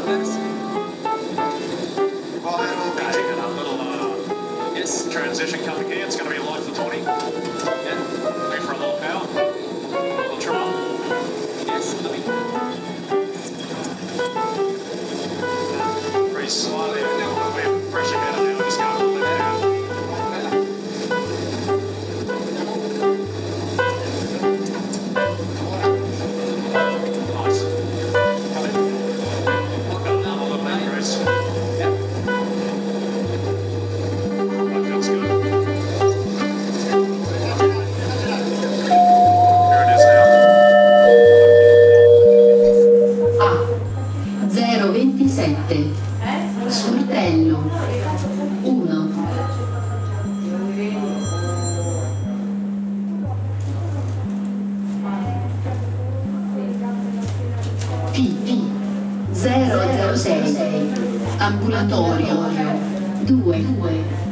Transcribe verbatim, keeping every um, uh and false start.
Yes, transition coming here. It's going to be light for twenty. Yeah, wait for a little power. A little trial. Yes, lovely. Very slightly. We're pressure better now. We're just going a little bit down. Nice. Come in. Look up now a little bit, Grace. Yep. That feels good. Here it is now. A zero ventisette Sportello uno P P zero zero sei Ambulatorio due